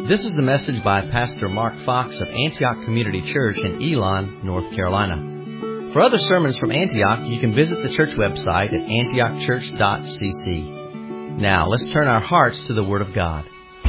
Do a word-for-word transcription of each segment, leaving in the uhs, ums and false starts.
This is a message by Pastor Mark Fox of Antioch Community Church in Elon, North Carolina. For other sermons from Antioch, you can visit the church website at antioch church dot c c. Now, let's turn our hearts to the Word of God.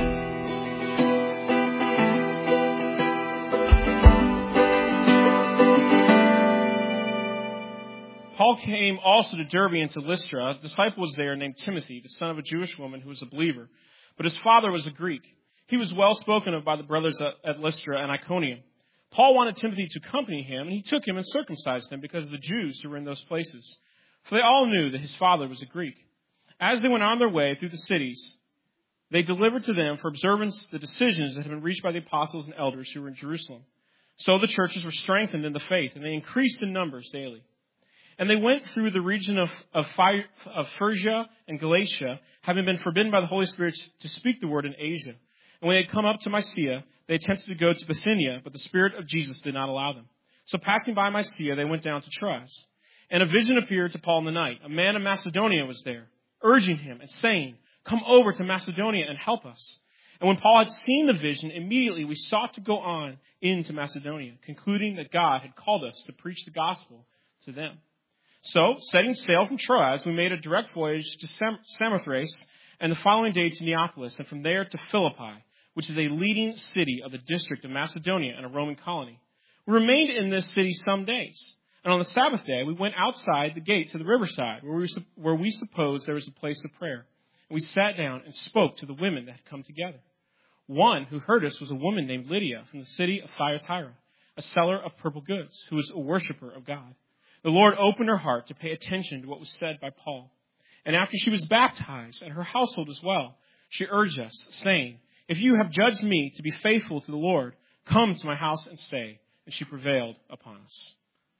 Paul came also to Derbe and to Lystra. A disciple was there named Timothy, the son of a Jewish woman who was a believer, but his father was a Greek. He was well spoken of by the brothers at Lystra and Iconium. Paul wanted Timothy to accompany him, and he took him and circumcised him because of the Jews who were in those places. For they all knew that his father was a Greek. As they went on their way through the cities, they delivered to them for observance the decisions that had been reached by the apostles and elders who were in Jerusalem. So the churches were strengthened in the faith, and they increased in numbers daily. And they went through the region of, of, of Phrygia and Galatia, having been forbidden by the Holy Spirit to speak the word in Asia. And when they had come up to Mysia, they attempted to go to Bithynia, but the Spirit of Jesus did not allow them. So passing by Mysia, they went down to Troas. And a vision appeared to Paul in the night. A man of Macedonia was there, urging him and saying, "Come over to Macedonia and help us." And when Paul had seen the vision, immediately we sought to go on into Macedonia, concluding that God had called us to preach the gospel to them. So, setting sail from Troas, we made a direct voyage to Sam- Samothrace, and the following day to Neapolis, and from there to Philippi, which is a leading city of the district of Macedonia and a Roman colony. We remained in this city some days. And on the Sabbath day, we went outside the gate to the riverside, where we, where we supposed there was a place of prayer. And we sat down and spoke to the women that had come together. One who heard us was a woman named Lydia from the city of Thyatira, a seller of purple goods, who was a worshiper of God. The Lord opened her heart to pay attention to what was said by Paul. And after she was baptized, and her household as well, she urged us, saying, "If you have judged me to be faithful to the Lord, come to my house and stay." And she prevailed upon us.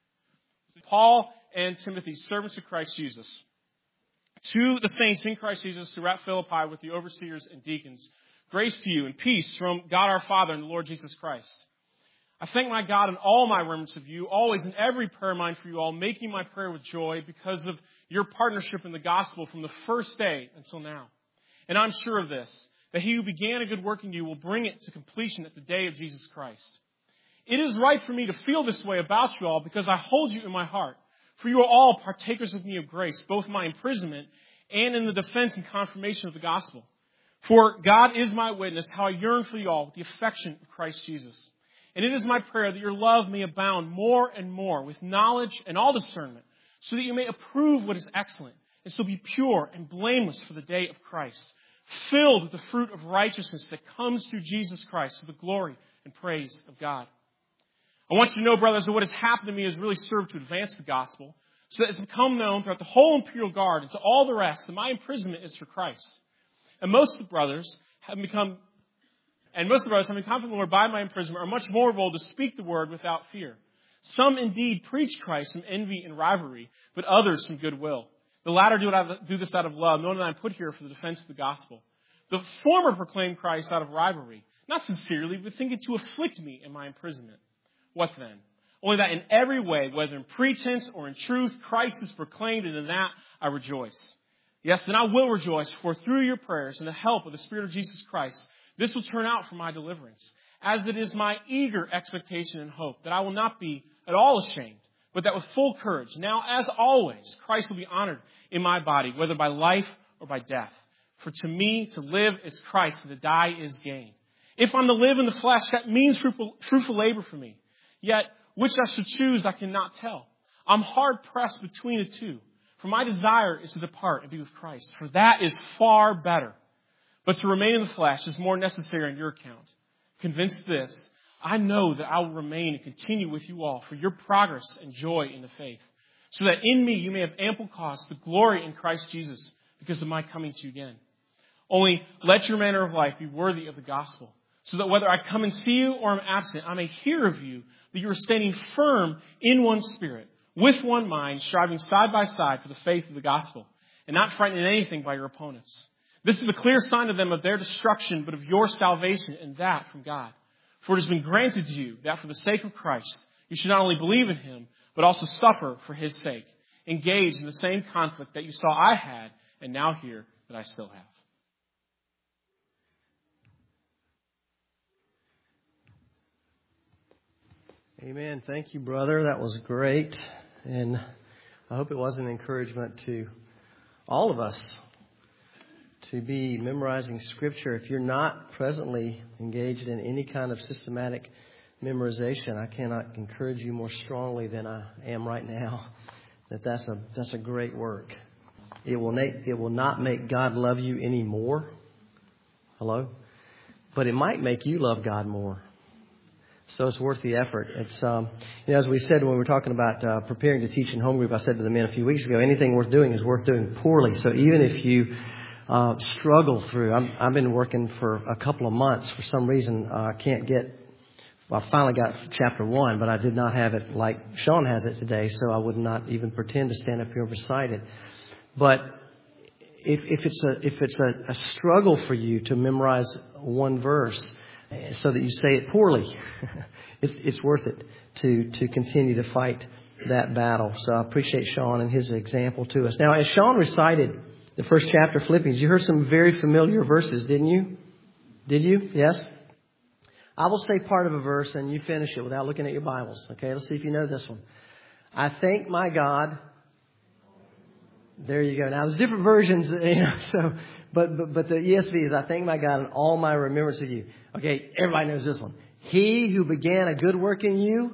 Paul and Timothy, servants of Christ Jesus, to the saints in Christ Jesus who are at Philippi with the overseers and deacons, grace to you and peace from God our Father and the Lord Jesus Christ. I thank my God in all my remembrance of you, always in every prayer of mine for you all, making my prayer with joy because of your partnership in the gospel from the first day until now. And I'm sure of this, that he who began a good work in you will bring it to completion at the day of Jesus Christ. It is right for me to feel this way about you all because I hold you in my heart. For you are all partakers with me of grace, both in my imprisonment and in the defense and confirmation of the gospel. For God is my witness, how I yearn for you all with the affection of Christ Jesus. And it is my prayer that your love may abound more and more with knowledge and all discernment, so that you may approve what is excellent, and so be pure and blameless for the day of Christ, filled with the fruit of righteousness that comes through Jesus Christ to the glory and praise of God. I want you to know, brothers, that what has happened to me has really served to advance the gospel, so that it's become known throughout the whole imperial guard and to all the rest that my imprisonment is for Christ. And most of the brothers have become And most of the brothers, having come from the Lord by my imprisonment, are much more bold to speak the word without fear. Some indeed preach Christ from envy and rivalry, but others from goodwill. The latter do, it out of, do this out of love, knowing that I am put here for the defense of the gospel. The former proclaim Christ out of rivalry, not sincerely, but thinking to afflict me in my imprisonment. What then? Only that in every way, whether in pretense or in truth, Christ is proclaimed, and in that I rejoice. Yes, and I will rejoice, for through your prayers and the help of the Spirit of Jesus Christ, this will turn out for my deliverance, as it is my eager expectation and hope that I will not be at all ashamed, but that with full courage, now as always, Christ will be honored in my body, whether by life or by death. For to me, to live is Christ, and to die is gain. If I'm to live in the flesh, that means fruitful, fruitful labor for me. Yet, which I should choose, I cannot tell. I'm hard-pressed between the two, for my desire is to depart and be with Christ, for that is far better. But to remain in the flesh is more necessary on your account. Convinced of this, I know that I will remain and continue with you all for your progress and joy in the faith, so that in me you may have ample cause to glory in Christ Jesus because of my coming to you again. Only let your manner of life be worthy of the gospel, so that whether I come and see you or am absent, I may hear of you that you are standing firm in one spirit, with one mind, striving side by side for the faith of the gospel, and not frightened in anything by your opponents. This is a clear sign to them of their destruction, but of your salvation, and that from God. For it has been granted to you that for the sake of Christ, you should not only believe in him, but also suffer for his sake, engaged in the same conflict that you saw I had, and now hear that I still have. Amen. Thank you, brother. That was great. And I hope it was an encouragement to all of us to be memorizing Scripture. If you're not presently engaged in any kind of systematic memorization, I cannot encourage you more strongly than I am right now that that's a that's a great work. It will make, it will not make God love you any more. Hello? But it might make you love God more. So it's worth the effort. It's, um, you know, as we said when we were talking about uh, preparing to teach in home group, I said to the men a few weeks ago, anything worth doing is worth doing poorly. So even if you uh, struggle through, I'm, I've been working for a couple of months. For some reason, I uh, can't get, well, I finally got chapter one, but I did not have it like Sean has it today, so I would not even pretend to stand up here and recite it. But if, if it's a if it's a, a struggle for you to memorize one verse, so that you say it poorly, it's, it's worth it to, to continue to fight that battle. So I appreciate Sean and his example to us. Now, as Sean recited the first chapter of Philippians, you heard some very familiar verses, didn't you? Did you? Yes? I will say part of a verse and you finish it without looking at your Bibles. Okay, let's see if you know this one. I thank my God. There you go. Now, there's different versions, you know, so... But, but but the E S V is, I thank my God in all my remembrance of you. Okay, everybody knows this one. He who began a good work in you.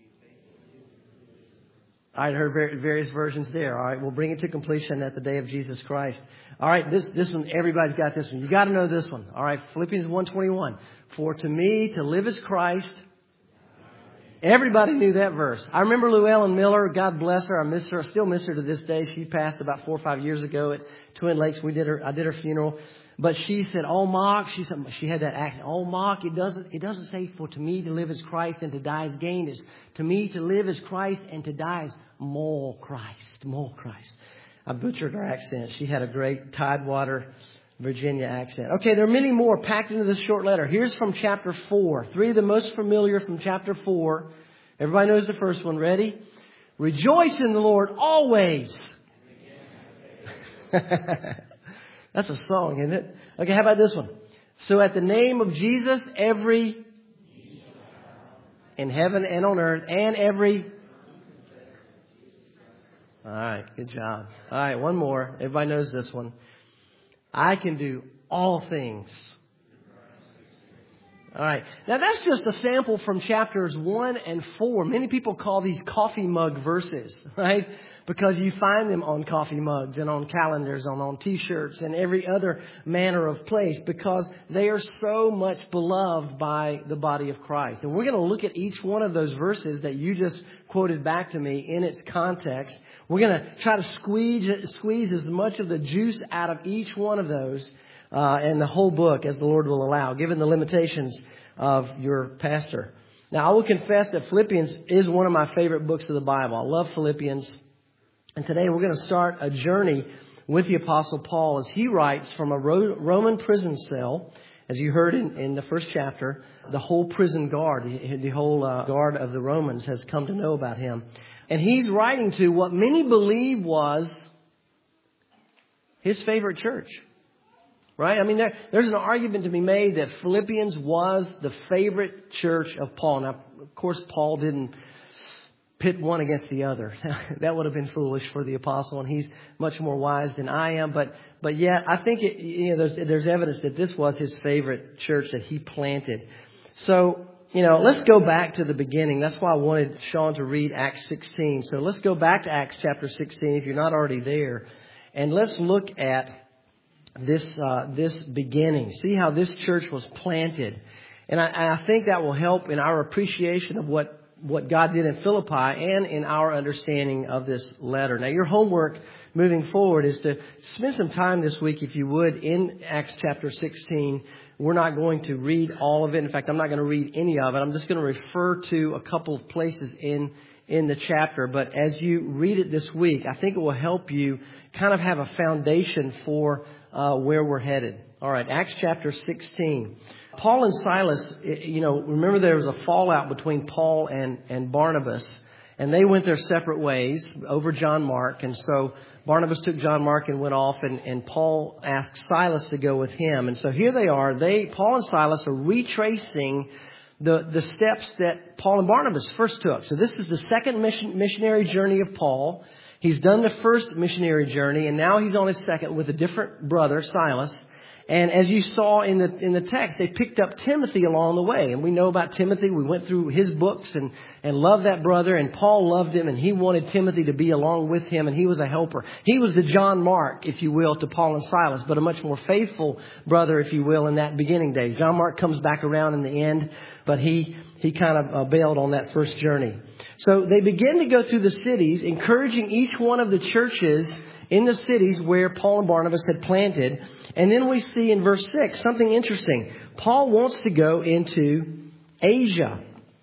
I heard various versions there. All right, we'll bring it to completion at the day of Jesus Christ. All right, this this one, everybody's got this one. You got to know this one. All right, Philippians one twenty-one. For to me to live is Christ. Everybody knew that verse. I remember Llewellyn Miller. God bless her. I miss her. I still miss her to this day. She passed about four or five years ago at Twin Lakes. We did her. I did her funeral. But she said, "Oh, Mark," she said, she had that accent. "Oh, Mark, it doesn't. It doesn't say for to me to live is Christ and to die is gain. It's to me to live is Christ and to die is more Christ, more Christ." I butchered her accent. She had a great Tidewater, Virginia accent. Okay, there are many more packed into this short letter. Here's from chapter four. Three of the most familiar from chapter four. Everybody knows the first one. Ready? Rejoice in the Lord always. That's a song, isn't it? Okay, how about this one? So at the name of Jesus, every in heaven and on earth and every... All right, good job. All right, one more. Everybody knows this one. I can do all things. All right. Now, that's just a sample from chapters one and four. Many people call these coffee mug verses, right? Because you find them on coffee mugs and on calendars and on T-shirts and every other manner of place because they are so much beloved by the body of Christ. And we're going to look at each one of those verses that you just quoted back to me in its context. We're going to try to squeeze, squeeze as much of the juice out of each one of those uh, and the whole book as the Lord will allow, given the limitations of your pastor. Now, I will confess that Philippians is one of my favorite books of the Bible. I love Philippians. And today we're going to start a journey with the Apostle Paul as he writes from a Roman prison cell. As you heard in, in the first chapter, the whole prison guard, the, the whole uh, guard of the Romans has come to know about him. And he's writing to what many believe was his favorite church. Right? I mean, there, there's an argument to be made that Philippians was the favorite church of Paul. Now, of course, Paul didn't pit one against the other. That would have been foolish for the apostle, and he's much more wise than I am. But but yet, I think it, you know, there's there's evidence that this was his favorite church that he planted. So, you know, let's go back to the beginning. That's why I wanted Sean to read Acts sixteen. So let's go back to Acts chapter sixteen if you're not already there, and let's look at this uh, this beginning. See how this church was planted, and I, and I think that will help in our appreciation of what. what God did in Philippi and in our understanding of this letter. Now, your homework moving forward is to spend some time this week, if you would, in Acts chapter sixteen. We're not going to read all of it. In fact, I'm not going to read any of it. I'm just going to refer to a couple of places in, in the chapter. But as you read it this week, I think it will help you kind of have a foundation for uh, where we're headed. All right, Acts chapter sixteen. Paul and Silas, you know, remember there was a fallout between Paul and, and Barnabas, and they went their separate ways over John Mark. And so Barnabas took John Mark and went off, and, and Paul asked Silas to go with him. And so here they are. They, Paul and Silas are retracing the, the steps that Paul and Barnabas first took. So this is the second mission, missionary journey of Paul. He's done the first missionary journey, and now he's on his second with a different brother, Silas. And as you saw in the in the text, they picked up Timothy along the way. And we know about Timothy. We went through his books and, and loved that brother. And Paul loved him, and he wanted Timothy to be along with him. And he was a helper. He was the John Mark, if you will, to Paul and Silas, but a much more faithful brother, if you will, in that beginning days. John Mark comes back around in the end, but he, he kind of uh, bailed on that first journey. So they begin to go through the cities, encouraging each one of the churches in the cities where Paul and Barnabas had planted. And then we see in verse six something interesting. Paul wants to go into Asia.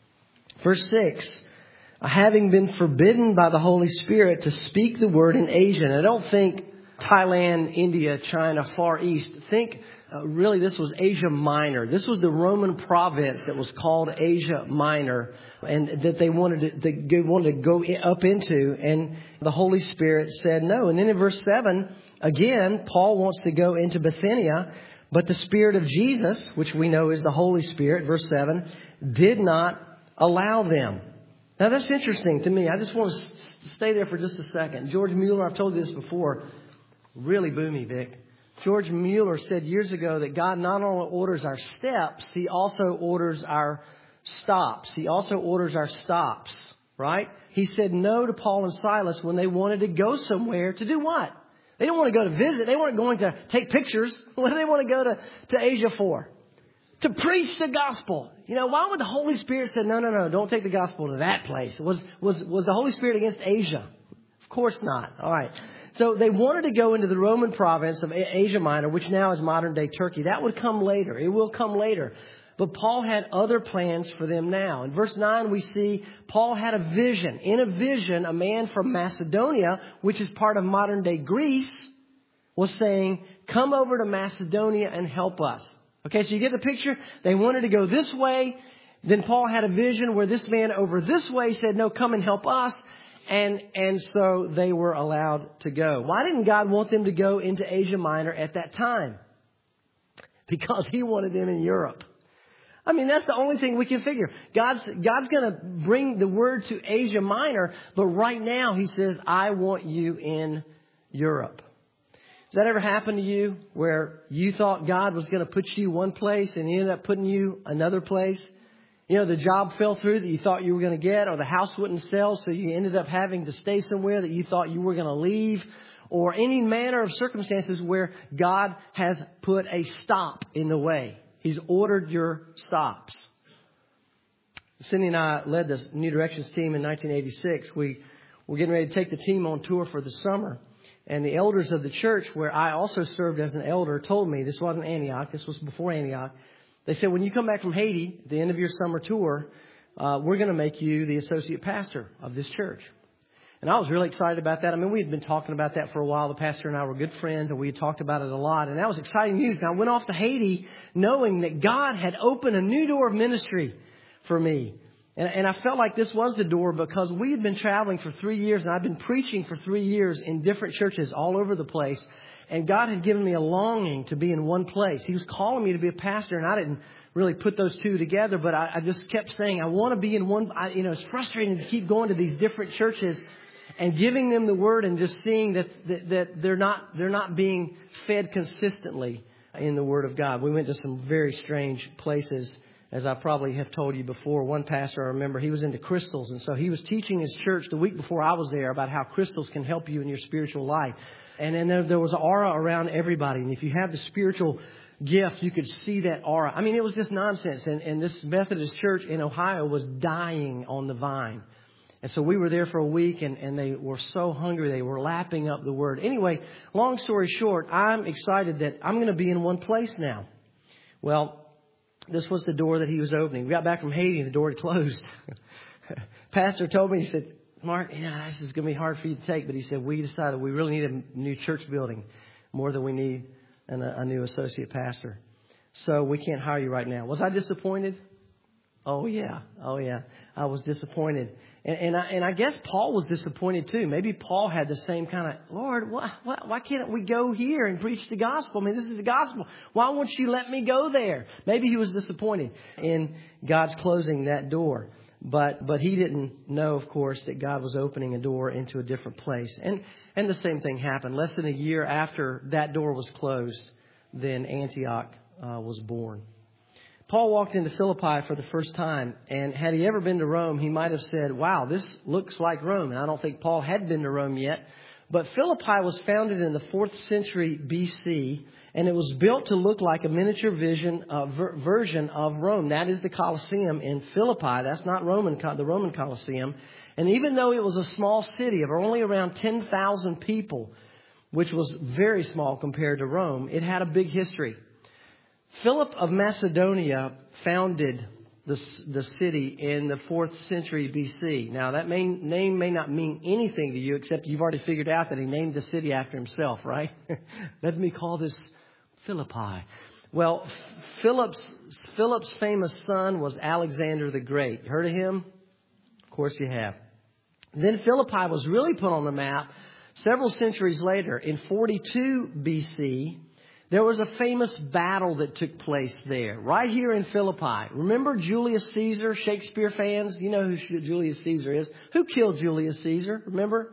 Verse six, having been forbidden by the Holy Spirit to speak the word in Asia. And I don't think Thailand, India, China, Far East. Think uh, really this was Asia Minor. This was the Roman province that was called Asia Minor, and that they wanted to, they wanted to go up into. And the Holy Spirit said no. And then in verse seven, again, Paul wants to go into Bithynia, but the Spirit of Jesus, which we know is the Holy Spirit, verse seven, did not allow them. Now that's interesting to me. I just want to stay there for just a second. George Mueller, I've told you this before, really boomy, Vic. George Mueller said years ago that God not only orders our steps, He also orders our stops. He also orders our stops, right? He said no to Paul and Silas when they wanted to go somewhere to do what? They didn't want to go to visit. They weren't going to take pictures. What do they want to go to, to Asia for? To preach the gospel. You know, why would the Holy Spirit say, no, no, no, don't take the gospel to that place? Was, was, was the Holy Spirit against Asia? Of course not. All right. So they wanted to go into the Roman province of Asia Minor, which now is modern day Turkey. That would come later. It will come later. But Paul had other plans for them now. In verse nine, we see Paul had a vision. In a vision, a man from Macedonia, which is part of modern day Greece, was saying, come over to Macedonia and help us. Okay, so you get the picture? They wanted to go this way. Then Paul had a vision where this man over this way said, no, come and help us. And, and so they were allowed to go. Why didn't God want them to go into Asia Minor at that time? Because He wanted them in Europe. I mean, that's the only thing we can figure. God's, God's going to bring the word to Asia Minor, but right now He says, I want you in Europe. Has that ever happened to you where you thought God was going to put you one place and He ended up putting you another place? You know, the job fell through that you thought you were going to get, or the house wouldn't sell, so you ended up having to stay somewhere that you thought you were going to leave, or any manner of circumstances where God has put a stop in the way. He's ordered your stops. Cindy and I led this New Directions team in nineteen eighty-six. We were getting ready to take the team on tour for the summer. And the elders of the church, where I also served as an elder, told me, this wasn't Antioch, this was before Antioch. They said, when you come back from Haiti, at the end of your summer tour, uh, we're going to make you the associate pastor of this church. And I was really excited about that. I mean, we had been talking about that for a while. The pastor and I were good friends, and we had talked about it a lot. And that was exciting news. And I went off to Haiti knowing that God had opened a new door of ministry for me. And, and I felt like this was the door because we had been traveling for three years, and I'd been preaching for three years in different churches all over the place. And God had given me a longing to be in one place. He was calling me to be a pastor, and I didn't really put those two together. But I, I just kept saying, I want to be in one. I, you know, it's frustrating to keep going to these different churches and giving them the word and just seeing that, that, that they're not they're not being fed consistently in the Word of God. We went to some very strange places, as I probably have told you before. One pastor, I remember, he was into crystals. And so he was teaching his church the week before I was there about how crystals can help you in your spiritual life. And then there, there was an aura around everybody. And if you have the spiritual gift, you could see that aura. I mean, it was just nonsense. And, and this Methodist church in Ohio was dying on the vine. And so we were there for a week, and, and they were so hungry. They were lapping up the Word. Anyway, long story short, I'm excited that I'm going to be in one place now. Well, this was the door that he was opening. We got back from Haiti, and the door had closed. Pastor told me, he said, Mark, yeah, this is going to be hard for you to take. But he said, we decided we really need a new church building more than we need an, a new associate pastor. So we can't hire you right now. Was I disappointed? Oh, yeah. Oh, yeah. I was disappointed. And, and, I, and I guess Paul was disappointed too. Maybe Paul had the same kind of, Lord, why, why, why can't we go here and preach the gospel? I mean, this is the gospel. Why won't you let me go there? Maybe he was disappointed in God's closing that door. But but he didn't know, of course, that God was opening a door into a different place. And, and the same thing happened. Less than a year after that door was closed, then Antioch uh, was born. Paul walked into Philippi for the first time, and had he ever been to Rome, he might have said, wow, this looks like Rome. And I don't think Paul had been to Rome yet. But Philippi was founded in the fourth century B C, and it was built to look like a miniature vision, uh, ver- version of Rome. That is the Colosseum in Philippi. That's not Roman, the Roman Colosseum. And even though it was a small city of only around ten thousand people, which was very small compared to Rome, it had a big history. Philip of Macedonia founded the, the city in the fourth century B C. Now, that may, name may not mean anything to you, except you've already figured out that he named the city after himself, right? Let me call this Philippi. Well, Philip's, Philip's famous son was Alexander the Great. Heard of him? Of course you have. Then Philippi was really put on the map several centuries later. In forty-two B C, there was a famous battle that took place there, right here in Philippi. Remember Julius Caesar, Shakespeare fans? You know who Julius Caesar is. Who killed Julius Caesar? Remember?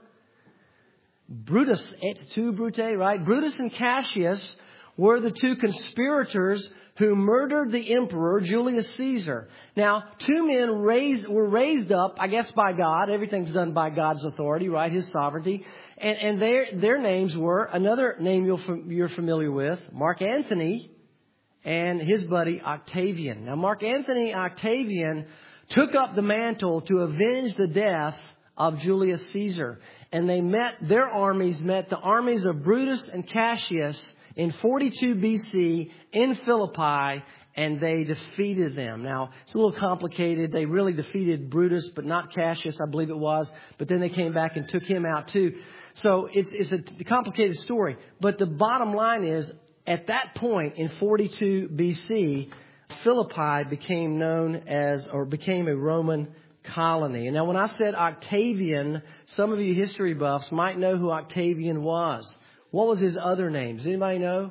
Brutus et tu, Brute, right? Brutus and Cassius were the two conspirators who murdered the emperor, Julius Caesar. Now, two men raised, were raised up, I guess, by God. Everything's done by God's authority, right? His sovereignty. And, and their, their names were, another name you'll, you're familiar with, Mark Antony and his buddy Octavian. Now, Mark Antony Octavian took up the mantle to avenge the death of Julius Caesar. And they met, their armies met the armies of Brutus and Cassius in forty-two B C in Philippi, and they defeated them. Now, it's a little complicated. They really defeated Brutus, but not Cassius, I believe it was. But then they came back and took him out too. So it's, it's a complicated story. But the bottom line is, at that point in forty-two B C, Philippi became known as, or became a Roman colony. And now when I said Octavian, some of you history buffs might know who Octavian was. What was his other name? Does anybody know?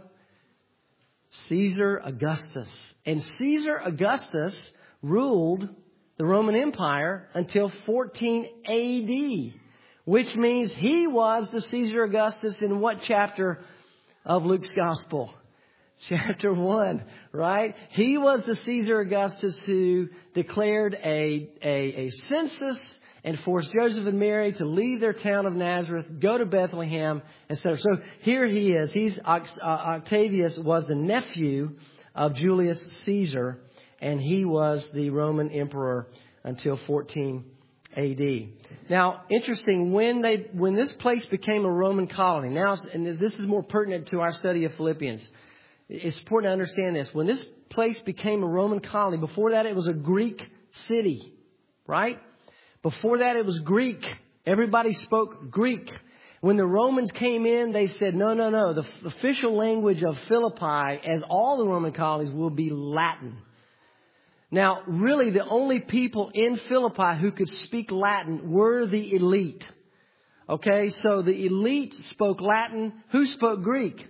Caesar Augustus. And Caesar Augustus ruled the Roman Empire until fourteen A D, which means he was the Caesar Augustus in what chapter of Luke's Gospel? Chapter one, right? He was the Caesar Augustus who declared a, a, a census and forced Joseph and Mary to leave their town of Nazareth, go to Bethlehem, et cetera. So here he is. He's uh, Octavius was the nephew of Julius Caesar, and he was the Roman emperor until fourteen A D. Now, interesting, when they when this place became a Roman colony, now, and this is more pertinent to our study of Philippians, it's important to understand this. When this place became a Roman colony, before that it was a Greek city, right? Before that, it was Greek. Everybody spoke Greek. When the Romans came in, they said, no, no, no. The official language of Philippi, as all the Roman colonies, will be Latin. Now, really, the only people in Philippi who could speak Latin were the elite. Okay, so the elite spoke Latin. Who spoke Greek?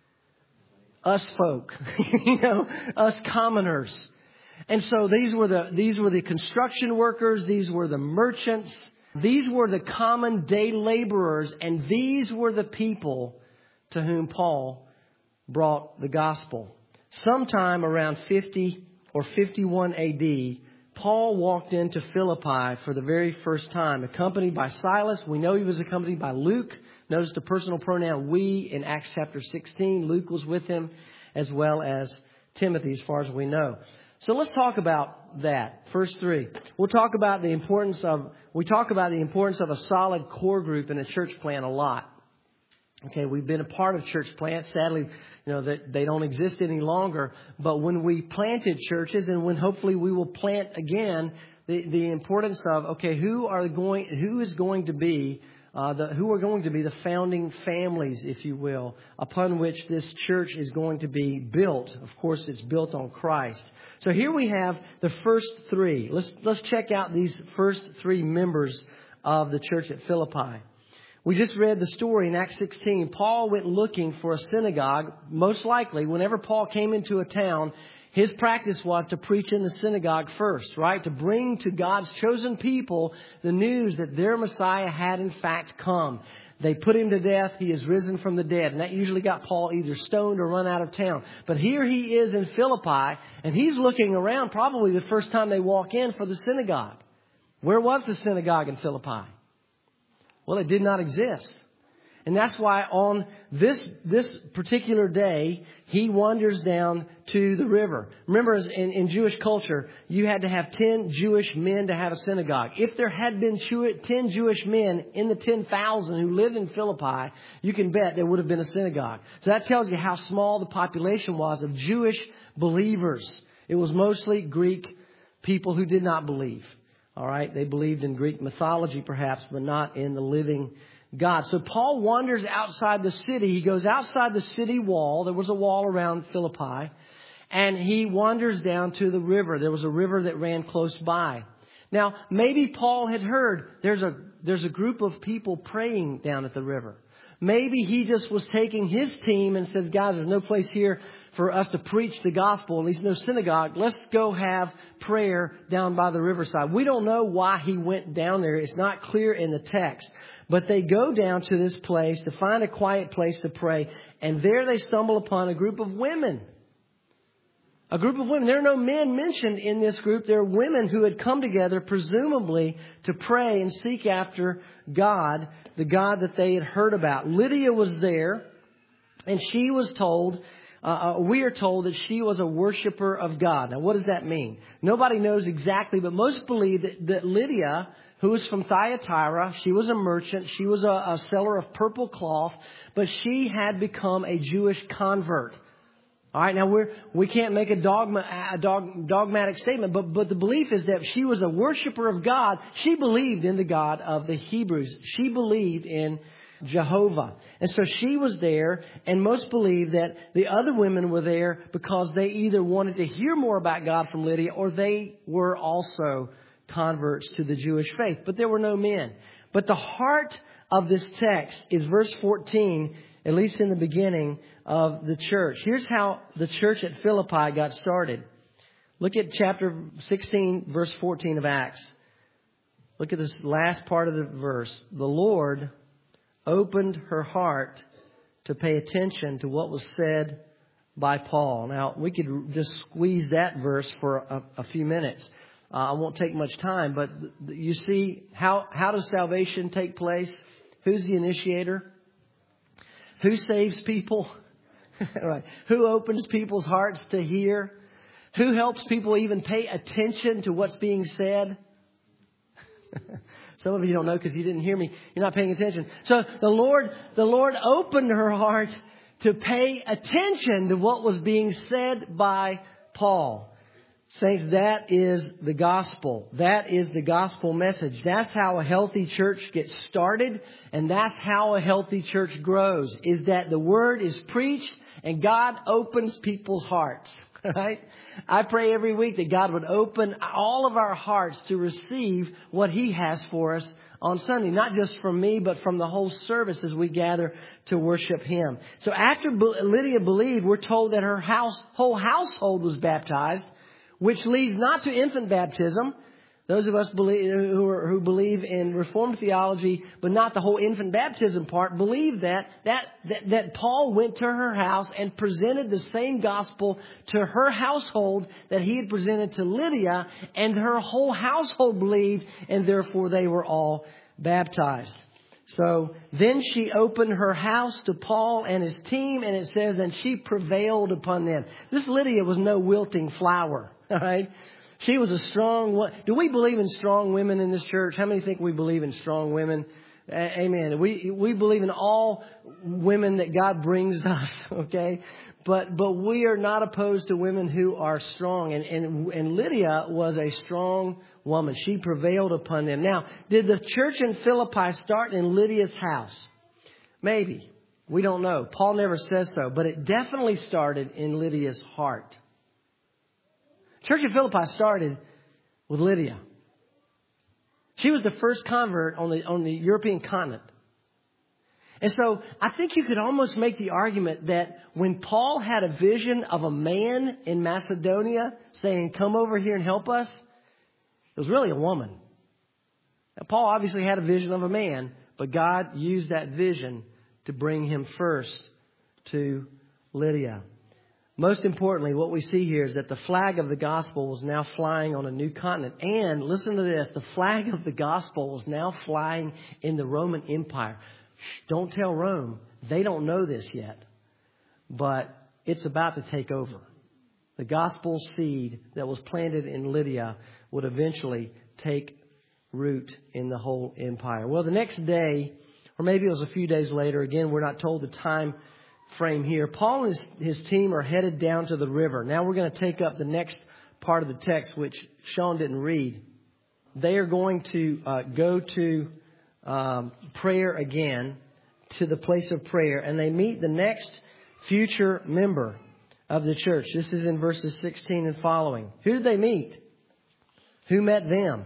Us folk. you know, us commoners. And so these were the these were the construction workers, these were the merchants, these were the common day laborers, and these were the people to whom Paul brought the gospel. Sometime around fifty or fifty-one A D, Paul walked into Philippi for the very first time, accompanied by Silas. We know he was accompanied by Luke. Notice the personal pronoun we in Acts chapter sixteen. Luke was with him, as well as Timothy, as far as we know. So let's talk about that. Verse three. We'll talk about the importance of, we talk about the importance of a solid core group in a church plant a lot. Okay, we've been a part of church plants. Sadly, you know, that they don't exist any longer. But when we planted churches, and when hopefully we will plant again, the, the importance of, okay, who are going, who is going to be uh, the, who are going to be the founding families, if you will, upon which this church is going to be built. Of course, it's built on Christ. So here we have the first three. Let's let's check out these first three members of the church at Philippi. We just read the story in Acts sixteen. Paul went looking for a synagogue. Most likely, whenever Paul came into a town, his practice was to preach in the synagogue first, right? To bring to God's chosen people the news that their Messiah had in fact come. They put him to death. He is risen from the dead. And that usually got Paul either stoned or run out of town. But here he is in Philippi, and he's looking around probably the first time they walk in for the synagogue. Where was the synagogue in Philippi? Well, it did not exist. And that's why on this this particular day, he wanders down to the river. Remember, in, in Jewish culture, you had to have ten Jewish men to have a synagogue. If there had been ten Jewish men in the ten thousand who lived in Philippi, you can bet there would have been a synagogue. So that tells you how small the population was of Jewish believers. It was mostly Greek people who did not believe. All right, they believed in Greek mythology perhaps, but not in the living God. So Paul wanders outside the city. He goes outside the city wall. There was a wall around Philippi. And he wanders down to the river. There was a river that ran close by. Now, maybe Paul had heard there's a there's a group of people praying down at the river. Maybe he just was taking his team and says, guys, there's no place here for us to preach the gospel. At least no synagogue. Let's go have prayer down by the riverside. We don't know why he went down there. It's not clear in the text. But they go down to this place to find a quiet place to pray. And there they stumble upon a group of women. A group of women. There are no men mentioned in this group. There are women who had come together, presumably, to pray and seek after God, the God that they had heard about. Lydia was there, and she was told, uh, we are told that she was a worshiper of God. Now, what does that mean? Nobody knows exactly, but most believe that, that Lydia, who was from Thyatira, she was a merchant. She was a, a seller of purple cloth, but she had become a Jewish convert. All right, now we're, we can't make a, dogma, a dog, dogmatic statement, but, but the belief is that she was a worshiper of God. She believed in the God of the Hebrews. She believed in Jehovah. And so she was there, and most believe that the other women were there because they either wanted to hear more about God from Lydia, or they were also converts to the Jewish faith. But there were no men. But the heart of this text is verse fourteen, at least in the beginning of the church. Here's how the church at Philippi got started. Look at chapter sixteen, verse fourteen of Acts. Look at this last part of the verse. The Lord opened her heart to pay attention to what was said by Paul. Now, we could just squeeze that verse for a, a few minutes. Uh, I won't take much time, but you see, how, how does salvation take place? Who's the initiator? Who saves people? Right. Who opens people's hearts to hear? Who helps people even pay attention to what's being said? Some of you don't know because you didn't hear me. You're not paying attention. So the Lord, the Lord opened her heart to pay attention to what was being said by Paul. Saints, that is the gospel. That is the gospel message. That's how a healthy church gets started. And that's how a healthy church grows. Is that the word is preached and God opens people's hearts. Right? I pray every week that God would open all of our hearts to receive what He has for us on Sunday. Not just from me, but from the whole service as we gather to worship Him. So after Lydia believed, we're told that her house, whole household was baptized, which leads not to infant baptism. Those of us believe, who, are, who believe in Reformed theology, but not the whole infant baptism part, believe that, that that that Paul went to her house and presented the same gospel to her household that he had presented to Lydia, and her whole household believed, and therefore they were all baptized. So then she opened her house to Paul and his team, and it says, and she prevailed upon them. This Lydia was no wilting flower, all right? She was a strong one. Do we believe in strong women in this church? How many think we believe in strong women? Amen. We we believe in all women that God brings us, okay? But but we are not opposed to women who are strong. And, and, and Lydia was a strong woman. She prevailed upon them. Now, did the church in Philippi start in Lydia's house? Maybe. We don't know. Paul never says so. But it definitely started in Lydia's heart. Church in Philippi started with Lydia. She was the first convert on the on the European continent. And so I think you could almost make the argument that when Paul had a vision of a man in Macedonia saying, come over here and help us, it was really a woman. Now, Paul obviously had a vision of a man, but God used that vision to bring him first to Lydia. Most importantly, what we see here is that the flag of the gospel was now flying on a new continent. And listen to this, the flag of the gospel was now flying in the Roman Empire. Don't tell Rome. They don't know this yet. But it's about to take over. The gospel seed that was planted in Lydia would eventually take root in the whole empire. Well, the next day, or maybe it was a few days later, again, we're not told the time frame here, Paul and his, his team are headed down to the river. Now we're going to take up the next part of the text, which Sean didn't read. They are going to uh, go to um, prayer again, to the place of prayer, and they meet the next future member of the church. This is in verses sixteen and following. Who did they meet? Who met them?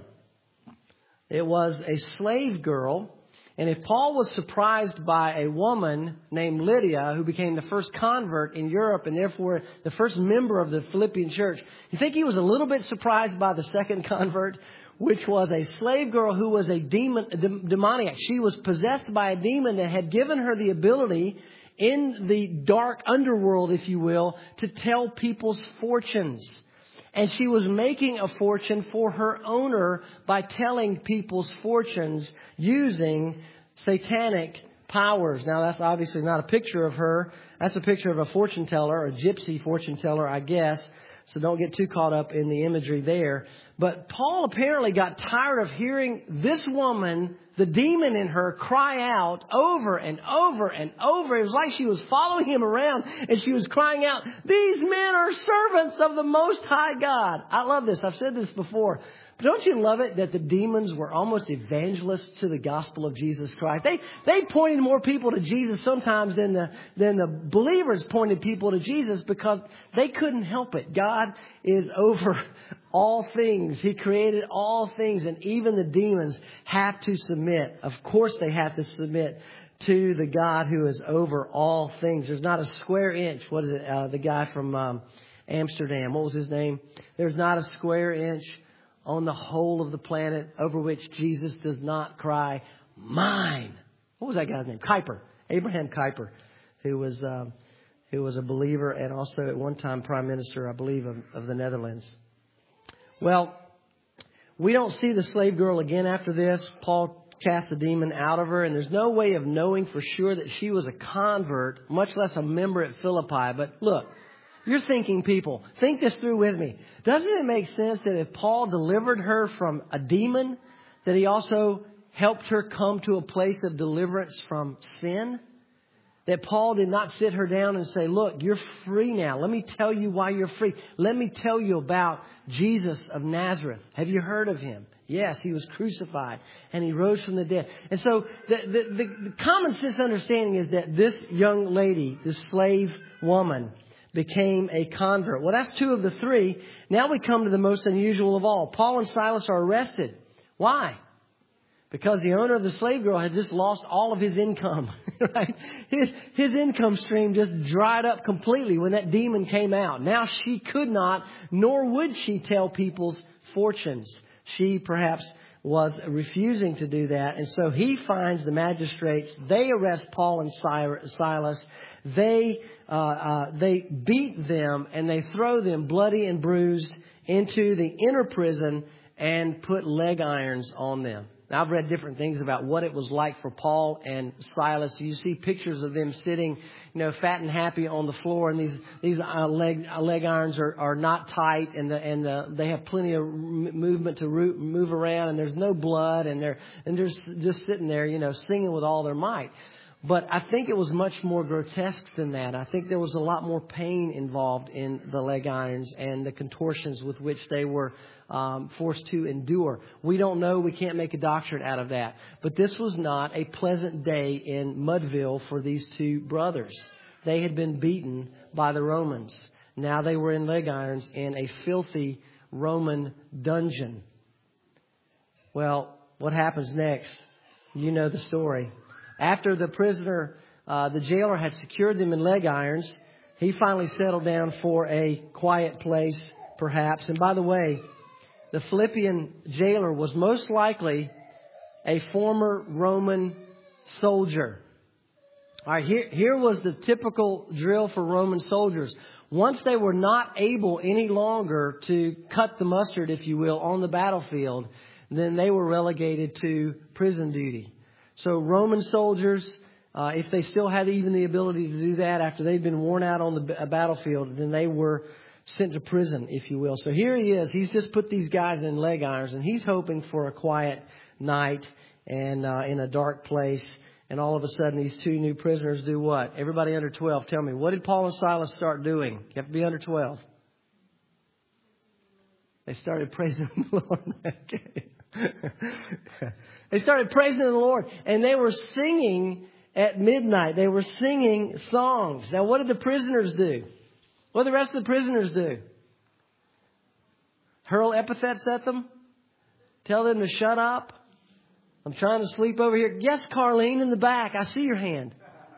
It was a slave girl. And if Paul was surprised by a woman named Lydia, who became the first convert in Europe and therefore the first member of the Philippian church, you think he was a little bit surprised by the second convert, which was a slave girl who was a demon, a demoniac. She was possessed by a demon that had given her the ability in the dark underworld, if you will, to tell people's fortunes. And she was making a fortune for her owner by telling people's fortunes using satanic powers. Now, that's obviously not a picture of her. That's a picture of a fortune teller, a gypsy fortune teller, I guess. So don't get too caught up in the imagery there. But Paul apparently got tired of hearing this woman, the demon in her, cry out over and over and over. It was like she was following him around and she was crying out, these men are servants of the Most High God. I love this. I've said this before. But don't you love it that the demons were almost evangelists to the gospel of Jesus Christ? They they pointed more people to Jesus sometimes than the than the believers pointed people to Jesus because they couldn't help it. God is over all things. He created all things, and even the demons have to submit. Of course they have to submit to the God who is over all things. There's not a square inch. What is it? Uh, the guy from um, Amsterdam. What was his name? There's not a square inch on the whole of the planet over which Jesus does not cry, mine. What was that guy's name? Kuyper. Abraham Kuyper, who was um, who was a believer and also at one time prime minister, I believe, of, of the Netherlands. Well, we don't see the slave girl again after this. Paul cast the demon out of her, and there's no way of knowing for sure that she was a convert, much less a member at Philippi. But look, you're thinking, people, think this through with me. Doesn't it make sense that if Paul delivered her from a demon, that he also helped her come to a place of deliverance from sin? That Paul did not sit her down and say, look, you're free now. Let me tell you why you're free. Let me tell you about Jesus of Nazareth. Have you heard of him? Yes, he was crucified and he rose from the dead. And so the, the, the, the common sense understanding is that this young lady, this slave woman, became a convert. Well, that's two of the three. Now we come to the most unusual of all. Paul and Silas are arrested. Why? Because the owner of the slave girl had just lost all of his income. Right? His, his income stream just dried up completely when that demon came out. Now she could not, nor would she tell people's fortunes. She perhaps was refusing to do that. And so he finds the magistrates. They arrest Paul and Silas. They uh, uh, they beat them and they throw them bloody and bruised into the inner prison and put leg irons on them. Now, I've read different things about what it was like for Paul and Silas. You see pictures of them sitting, you know, fat and happy on the floor, and these these uh, leg uh, leg irons are, are not tight, and the and the they have plenty of movement to root, move around, and there's no blood, and they're and they're just sitting there, you know, singing with all their might. But I think it was much more grotesque than that. I think there was a lot more pain involved in the leg irons and the contortions with which they were um, forced to endure. We don't know. We can't make a doctrine out of that. But this was not a pleasant day in Mudville for these two brothers. They had been beaten by the Romans. Now they were in leg irons in a filthy Roman dungeon. Well, what happens next? You know the story. After the prisoner, uh, the jailer had secured them in leg irons, he finally settled down for a quiet place, perhaps. And by the way, the Philippian jailer was most likely a former Roman soldier. All right, here, here was the typical drill for Roman soldiers. Once they were not able any longer to cut the mustard, if you will, on the battlefield, then they were relegated to prison duty. So Roman soldiers, uh, if they still had even the ability to do that after they'd been worn out on the b- battlefield, then they were sent to prison, if you will. So here he is. He's just put these guys in leg irons, and he's hoping for a quiet night and uh, in a dark place. And all of a sudden, these two new prisoners do what? Everybody under twelve, tell me, what did Paul and Silas start doing? You have to be under twelve. They started praising the Lord. They started praising the Lord, and they were singing at midnight. They were singing songs. Now, what did the prisoners do? What did the rest of the prisoners do? Hurl epithets at them? Tell them to shut up? I'm trying to sleep over here. Yes, Carlene, in the back. I see your hand.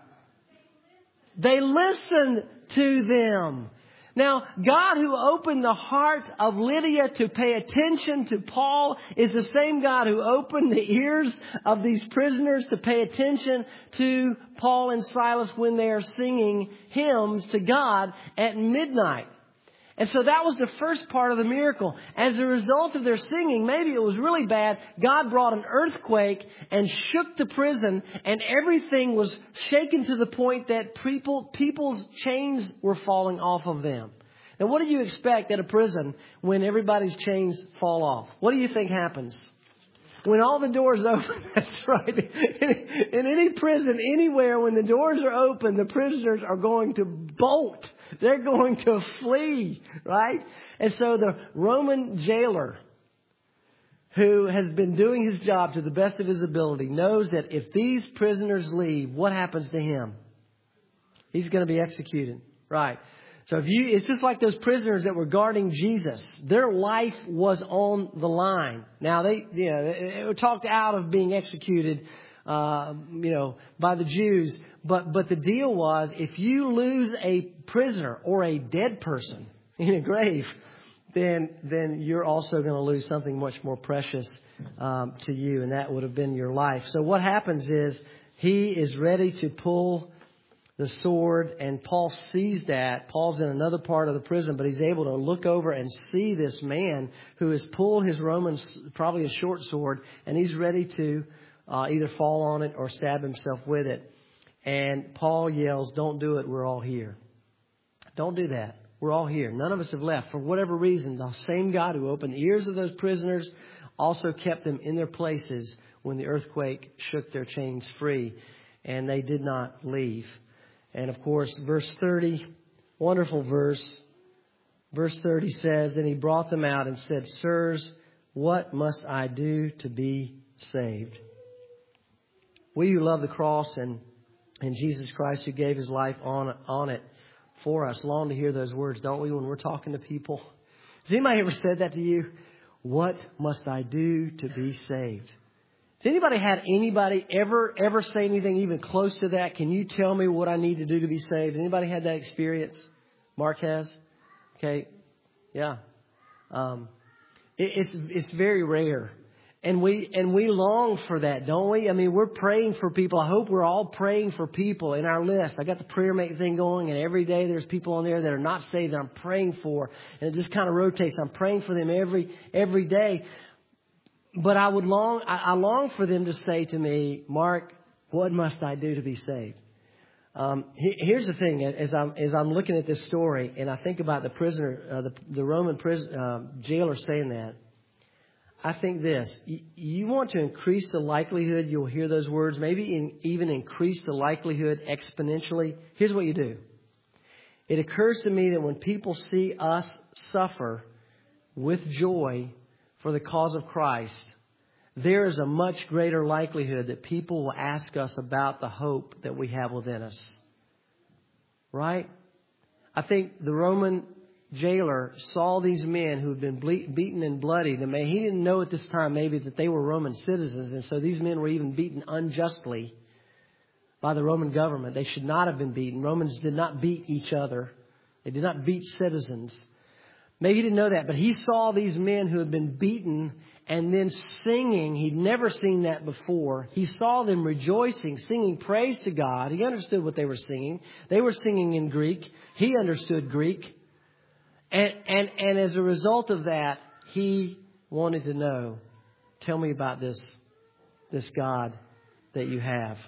They listened to them. Now, God who opened the heart of Lydia to pay attention to Paul is the same God who opened the ears of these prisoners to pay attention to Paul and Silas when they are singing hymns to God at midnight. And so that was the first part of the miracle. As a result of their singing, maybe it was really bad, God brought an earthquake and shook the prison, and everything was shaken to the point that people, people's chains were falling off of them. Now, what do you expect at a prison when everybody's chains fall off? What do you think happens? When all the doors open, that's right. In, in any prison, anywhere, when the doors are open, the prisoners are going to bolt. They're going to flee, right? And so the Roman jailer, who has been doing his job to the best of his ability, knows that if these prisoners leave, what happens to him? He's going to be executed, right? So if you, it's just like those prisoners that were guarding Jesus. Their life was on the line. Now they, you know, they were talked out of being executed, uh, you know, by the Jews. But, but the deal was, if you lose a prisoner or a dead person in a grave, then, then you're also going to lose something much more precious, um, to you. And that would have been your life. So what happens is he is ready to pull the sword, and Paul sees that. Paul's in another part of the prison, but he's able to look over and see this man who has pulled his Roman, probably a short sword, and he's ready to uh, either fall on it or stab himself with it. And Paul yells, "Don't do it. We're all here." Don't do that. We're all here. None of us have left. For whatever reason, the same God who opened the ears of those prisoners also kept them in their places when the earthquake shook their chains free, and they did not leave. And of course, verse thirty, wonderful verse. Verse thirty says, "Then he brought them out and said, 'Sirs, what must I do to be saved?'" We who love the cross and, and Jesus Christ who gave his life on, on it for us long to hear those words, don't we, when we're talking to people? Has anybody ever said that to you? What must I do to be saved? Has anybody had anybody ever, ever say anything even close to that? Can you tell me what I need to do to be saved? Anybody had that experience? Mark has? Okay. Yeah. Um, it, it's, it's very rare. And we, and we long for that, don't we? I mean, we're praying for people. I hope we're all praying for people in our list. I got the prayer mate thing going, and every day there's people on there that are not saved that I'm praying for. And it just kind of rotates. I'm praying for them every, every day. but I would long, I, I long for them to say to me, Mark, what must I do to be saved? Um, he, here's the thing: as I'm as I'm looking at this story, and I think about the prisoner, uh, the the Roman prison uh, jailer saying that, I think this: you, you want to increase the likelihood you'll hear those words, maybe in, even increase the likelihood exponentially. Here's what you do. It occurs to me that when people see us suffer with joy for the cause of Christ, there is a much greater likelihood that people will ask us about the hope that we have within us. Right? I think the Roman jailer saw these men who had been ble- beaten and bloodied. And he didn't know at this time maybe that they were Roman citizens. And so these men were even beaten unjustly by the Roman government. They should not have been beaten. Romans did not beat each other. They did not beat citizens. Maybe he didn't know that, but he saw these men who had been beaten and then singing. He'd never seen that before. He saw them rejoicing, singing praise to God. He understood what they were singing. They were singing in Greek. He understood Greek. And, and, and as a result of that, he wanted to know, tell me about this, this God that you have.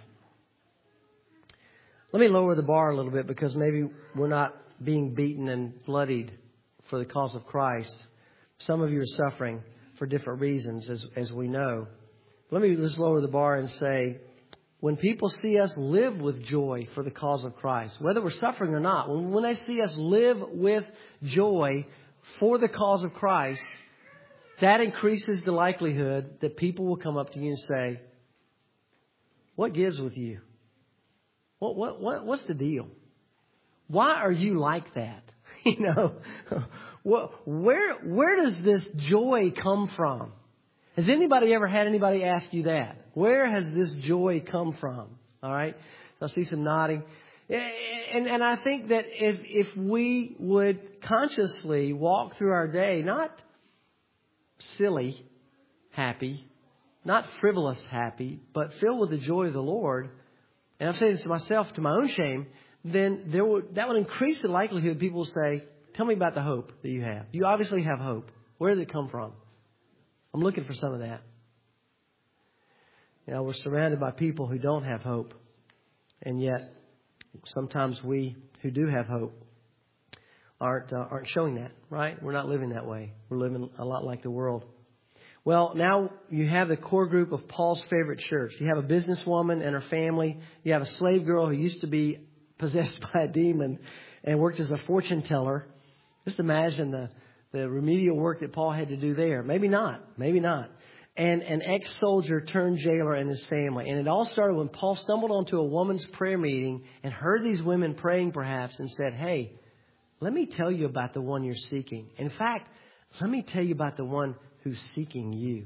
Let me lower the bar a little bit, because maybe we're not being beaten and bloodied for the cause of Christ. Some of you are suffering for different reasons, as, as we know. Let me just lower the bar and say, when people see us live with joy for the cause of Christ, whether we're suffering or not, when, when they see us live with joy for the cause of Christ, that increases the likelihood that people will come up to you and say, what gives with you? What, what, what, what's the deal? Why are you like that? You know, where, where does this joy come from? Has anybody ever had anybody ask you that? Where has this joy come from? All right. I see some nodding. And, and I think that if, if we would consciously walk through our day, not silly, happy, not frivolous, happy, but filled with the joy of the Lord, and I'm saying this to myself, to my own shame, then there would, that would increase the likelihood people will say, tell me about the hope that you have. You obviously have hope. Where did it come from? I'm looking for some of that. You know, we're surrounded by people who don't have hope. And yet, sometimes we who do have hope aren't, uh, aren't showing that, right? We're not living that way. We're living a lot like the world. Well, now you have the core group of Paul's favorite church. You have a businesswoman and her family. You have a slave girl who used to be possessed by a demon and worked as a fortune teller. Just imagine the, the remedial work that Paul had to do there. Maybe not. Maybe not. And an ex-soldier turned jailer and his family. And it all started when Paul stumbled onto a woman's prayer meeting and heard these women praying perhaps and said, hey, let me tell you about the one you're seeking. In fact, let me tell you about the one who's seeking you.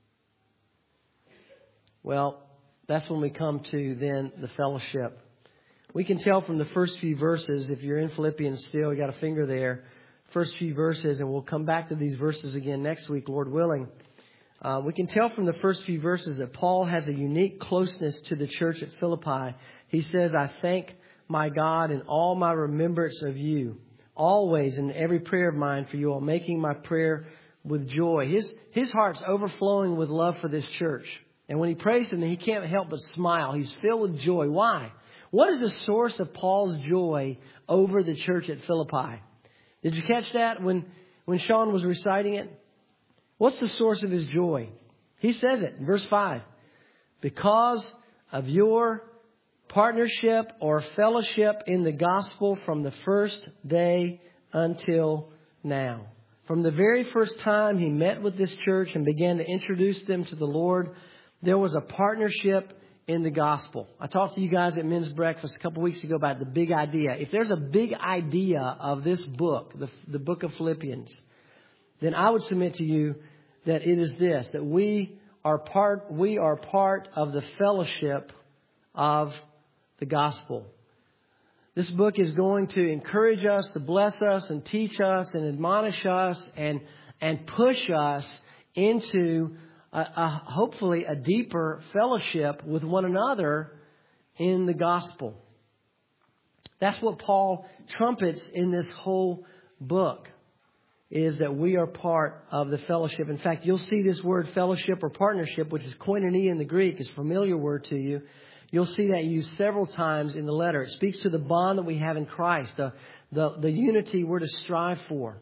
Well, that's when we come to then the fellowship. We can tell from the first few verses, if you're in Philippians still, you got a finger there, first few verses, and we'll come back to these verses again next week, Lord willing. Uh, we can tell from the first few verses that Paul has a unique closeness to the church at Philippi. He says, I thank my God in all my remembrance of you, always in every prayer of mine for you all, making my prayer with joy. His, his heart's overflowing with love for this church. And when he prays to them, he can't help but smile. He's filled with joy. Why? What is the source of Paul's joy over the church at Philippi? Did you catch that when, when Sean was reciting it? What's the source of his joy? He says it in verse five. Because of your partnership or fellowship in the gospel from the first day until now. From the very first time he met with this church and began to introduce them to the Lord, there was a partnership in the gospel. I talked to you guys at Men's Breakfast a couple weeks ago about the big idea. If there's a big idea of this book, the, the book of Philippians, then I would submit to you that it is this, that we are part, we are part of the fellowship of the gospel. This book is going to encourage us, to bless us and teach us and admonish us and, and push us into a, a, hopefully a deeper fellowship with one another in the gospel. That's what Paul trumpets in this whole book. is that we are part of the fellowship. In fact, you'll see this word fellowship or partnership, which is koinonia in the Greek, is a familiar word to you. You'll see that used several times in the letter. It speaks to the bond that we have in Christ, the, the, the unity we're to strive for.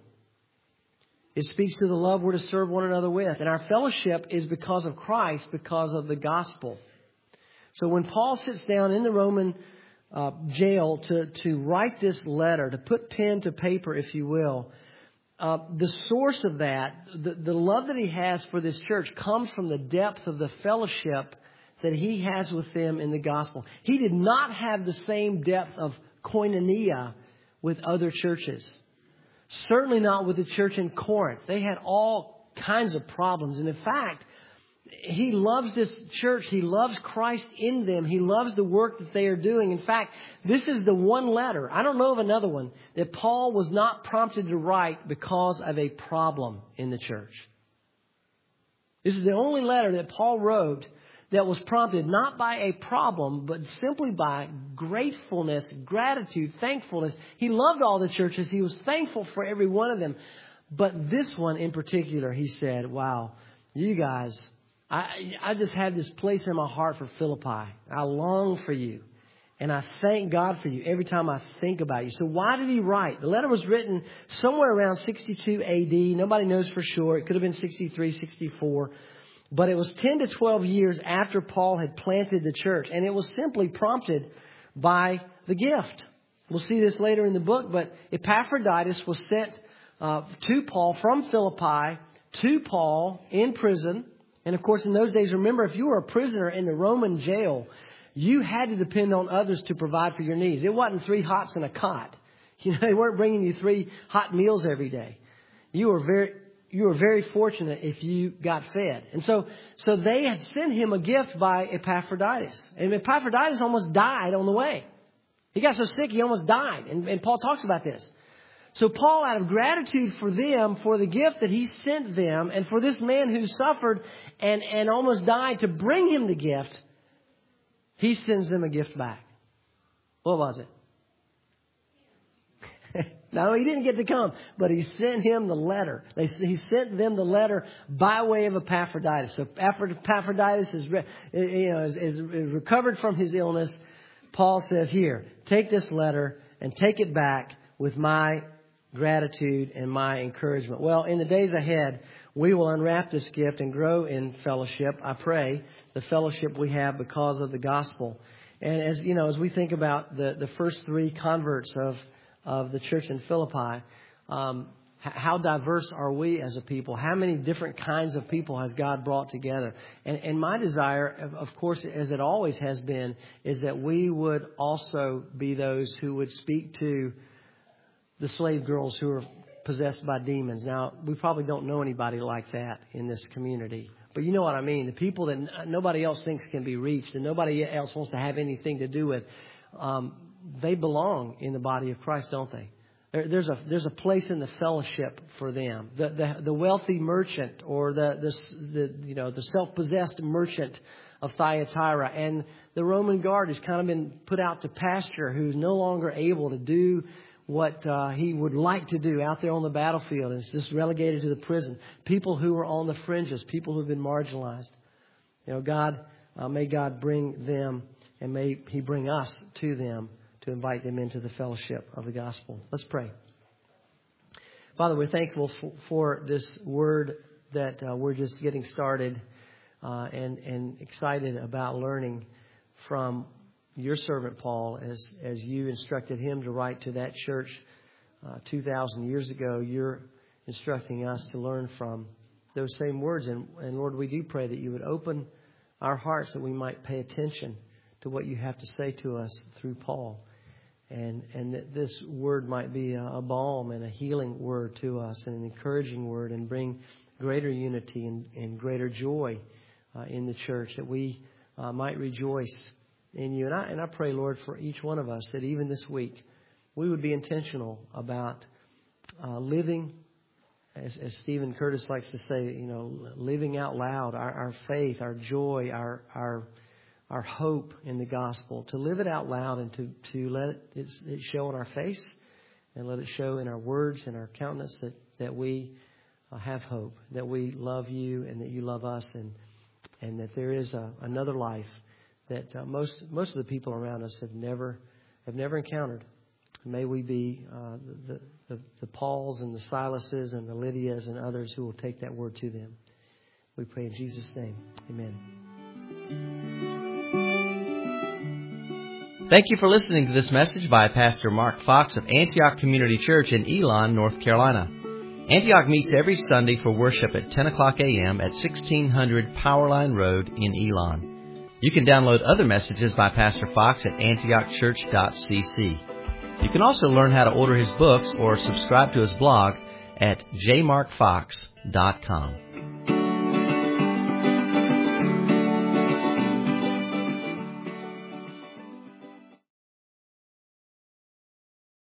It speaks to the love we're to serve one another with. And our fellowship is because of Christ, because of the gospel. So when Paul sits down in the Roman uh, jail to, to write this letter, to put pen to paper, if you will, uh, the source of that, the, the love that he has for this church comes from the depth of the fellowship that he has with them in the gospel. He did not have the same depth of koinonia with other churches. Certainly not with the church in Corinth. They had all kinds of problems. And in fact, he loves this church. He loves Christ in them. He loves the work that they are doing. In fact, this is the one letter, I don't know of another one, that Paul was not prompted to write because of a problem in the church. This is the only letter that Paul wrote that was prompted not by a problem, but simply by gratefulness, gratitude, thankfulness. He loved all the churches. He was thankful for every one of them. But this one in particular, he said, wow, you guys, I, I just had this place in my heart for Philippi. I long for you. And I thank God for you every time I think about you. So why did he write? The letter was written somewhere around sixty-two A D. Nobody knows for sure. It could have been sixty-three, sixty-four. But it was ten to twelve years after Paul had planted the church. And it was simply prompted by the gift. We'll see this later in the book. But Epaphroditus was sent uh, to Paul from Philippi to Paul in prison. And of course, in those days, remember, if you were a prisoner in the Roman jail, you had to depend on others to provide for your needs. It wasn't three hots and a cot. You know, they weren't bringing you three hot meals every day. You were very... You were very fortunate if you got fed. And so, so they had sent him a gift by Epaphroditus. And Epaphroditus almost died on the way. He got so sick, he almost died. And, and Paul talks about this. So Paul, out of gratitude for them, for the gift that he sent them, and for this man who suffered and, and almost died to bring him the gift, he sends them a gift back. What was it? No, he didn't get to come, but he sent him the letter. They, he sent them the letter by way of Epaphroditus. So after Epaphroditus is, you know, is, is recovered from his illness, Paul says, here, take this letter and take it back with my gratitude and my encouragement. Well, in the days ahead, we will unwrap this gift and grow in fellowship. I pray the fellowship we have because of the gospel. And as you know, as we think about the, the first three converts of of the church in Philippi, um, how diverse are we as a people? How many different kinds of people has God brought together? And, and my desire, of, of course, as it always has been, is that we would also be those who would speak to the slave girls who are possessed by demons. Now, we probably don't know anybody like that in this community. But you know what I mean. The people that nobody else thinks can be reached and nobody else wants to have anything to do with, um, they belong in the body of Christ, don't they? There, there's a there's a place in the fellowship for them. The the, the wealthy merchant or the, the the you know the self-possessed merchant of Thyatira and the Roman guard has kind of been put out to pasture, who's no longer able to do what uh, he would like to do out there on the battlefield. And it's just relegated to the prison. People who are on the fringes, people who've been marginalized. You know, God, uh, may God bring them and may He bring us to them, to invite them into the fellowship of the gospel. Let's pray. Father, we're thankful for, for this word that uh, we're just getting started uh, and, and excited about learning from your servant Paul as, as you instructed him to write to that church uh, two thousand years ago. You're instructing us to learn from those same words. And, and Lord, we do pray that you would open our hearts that we might pay attention to what you have to say to us through Paul. And and that this word might be a, a balm and a healing word to us and an encouraging word and bring greater unity and, and greater joy uh, in the church, that we uh, might rejoice in you. And I, and I pray, Lord, for each one of us that even this week we would be intentional about uh, living, as, as Stephen Curtis likes to say, you know, living out loud our, our faith, our joy, our our our hope in the gospel, to live it out loud and to, to let it, it show on our face And let it show in our words and our countenance that, that we uh, have hope, that we love you and that you love us, and and that there is a, another life that uh, most most of the people around us have never have never encountered. May we be uh, the, the, the Pauls and the Silases and the Lydias and others who will take that word to them. We pray in Jesus' name. Amen. Thank you for listening to this message by Pastor Mark Fox of Antioch Community Church in Elon, North Carolina. Antioch meets every Sunday for worship at ten o'clock a.m. at sixteen hundred Powerline Road in Elon. You can download other messages by Pastor Fox at antioch church dot c c. You can also learn how to order his books or subscribe to his blog at j mark fox dot com.